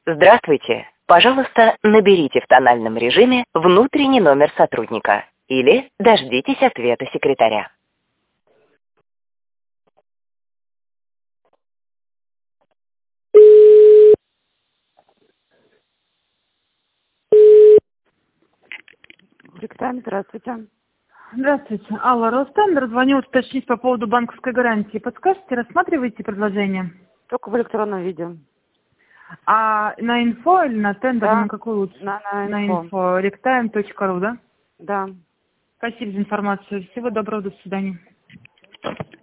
Здравствуйте. Пожалуйста, наберите в тональном режиме внутренний номер сотрудника или дождитесь ответа секретаря. Ректайм, здравствуйте. Здравствуйте. Алла, Ростендер. Звоню уточнить по поводу банковской гарантии. Подскажите, рассматриваете предложение? Только в электронном виде. А на инфо или на тендер, Да. на какой лучше? На На инфо. инфо. Rectime.ru, да? Да. Спасибо за информацию. Всего доброго, до свидания.